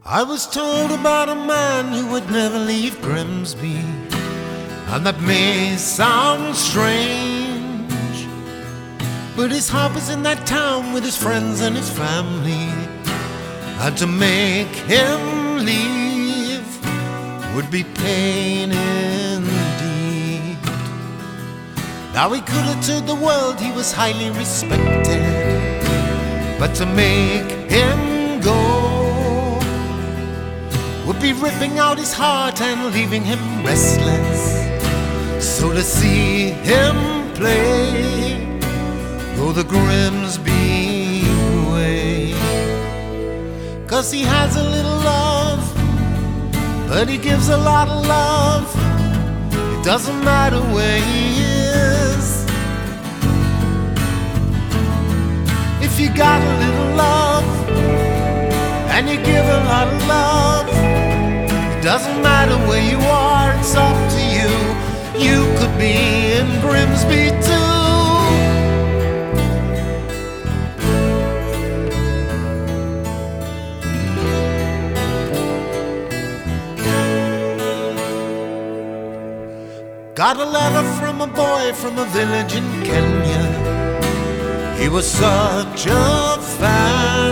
I was told about a man who would never leave Grimsby, and that may sound strange, but his heart was in that town with his friends and his family, and to make him leave would be pain indeed. Now he could have told the world he was highly respected, but to make him go would be ripping out his heart and leaving him restless. So to see him play, go the Grimsby way, 'cause he has a little love, but he gives a lot of love. It doesn't matter where he is. If you got a little love and you give a lot of love, it doesn't matter where you are, it's up to you. You could be in Grimsby too. Got a letter from a boy from a village in Kenya. He was such a fan,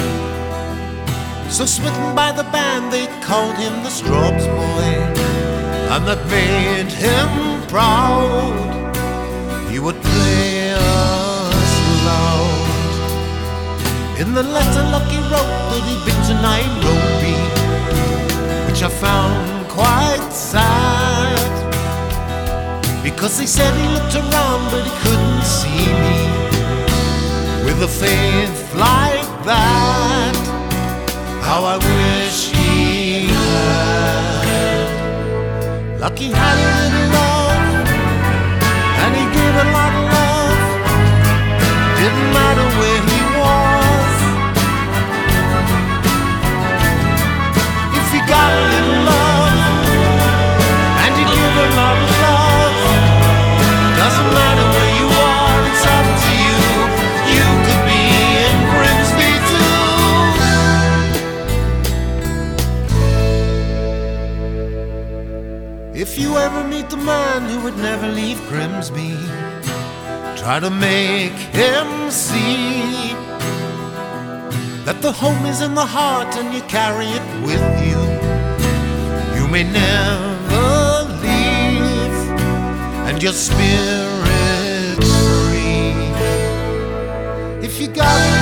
so smitten by the band they called him the Strawbs Boy, and that made him proud. He would play us loud. In the letter Lucky wrote that he'd been to Nairobi, which I found quite sad, because they said he looked around but he couldn't see me. With a faith like that, how I wish he had. Lucky had a little love, and he gave a lot of love. Didn't matter where he was. If you got a little love, and you give a lot of love, doesn't matter where you are, it's up to you. You could be in Grimsby too. If you ever meet the man who would never leave Grimsby, try to make him see that the home is in the heart and you carry it with you. You may never leave, and your spirit's free. If you got